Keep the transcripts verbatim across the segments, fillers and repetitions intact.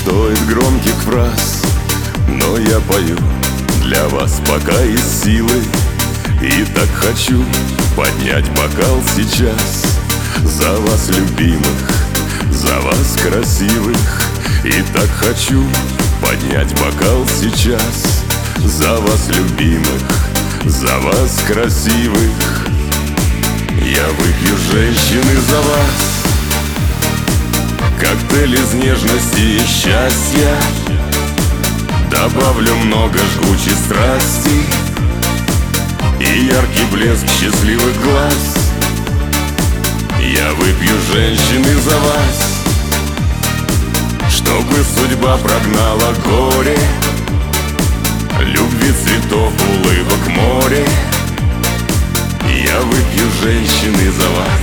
стоит громких фраз, но я пою для вас пока есть силы. И так хочу поднять бокал сейчас за вас, любимых, за вас, красивых. И так хочу поднять бокал сейчас за вас, любимых, за вас, красивых. Я выпью, женщины, за вас коктейль из нежности и счастья. Добавлю много жгучей страсти и яркий блеск счастливых глаз. Я выпью, женщины, за вас, чтобы судьба прогнала горе, любви, цветов, улыбок, море. Я выпью, женщины, за вас.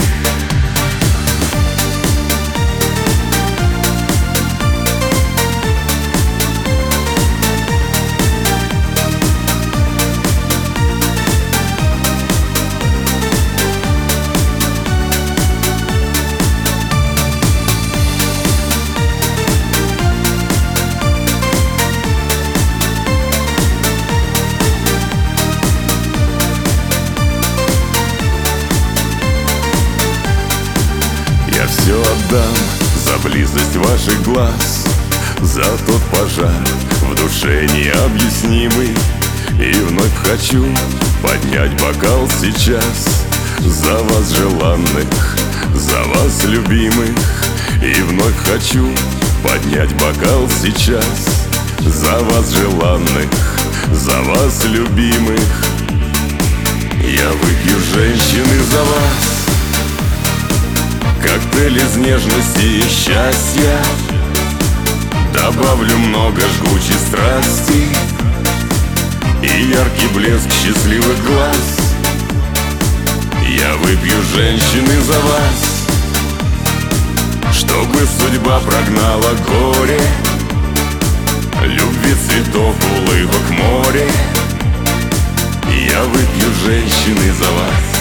Я все отдам за близость ваших глаз, за тот пожар в душе необъяснимый. И вновь хочу поднять бокал сейчас за вас, желанных, за вас, любимых. И вновь хочу поднять бокал сейчас за вас, желанных, за вас, любимых. Я выпью, женщины, за вас коктейль из нежности и счастья. Добавлю много жгучей страсти и яркий блеск счастливых глаз. Я выпью, женщины, за вас, чтобы судьба прогнала горе, любви, цветов, улыбок, море. Я выпью, женщины, за вас.